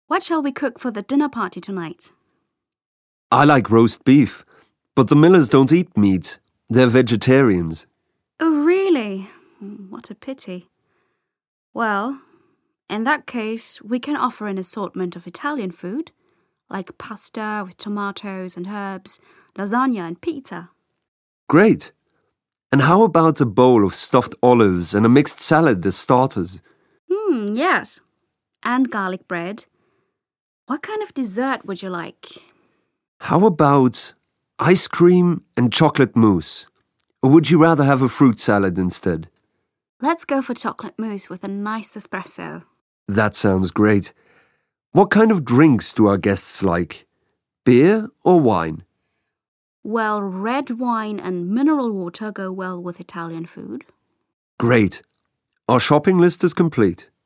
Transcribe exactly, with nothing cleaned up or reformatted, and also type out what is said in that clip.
What shall we cook for the dinner party tonight? I like roast beef, but the Millers don't eat meat. They're vegetarians. Oh, really? What a pity. Well, in that case, we can offer an assortment of Italian food, like pasta with tomatoes and herbs, lasagna and pizza. Great. And how about a bowl of stuffed olives and a mixed salad as starters? Hmm, yes. And garlic bread. What kind of dessert would you like? How about ice cream and chocolate mousse? Or would you rather have a fruit salad instead? Let's go for chocolate mousse with a nice espresso. That sounds great. What kind of drinks do our guests like? Beer or wine? Well, red wine and mineral water go well with Italian food. Great. Our shopping list is complete.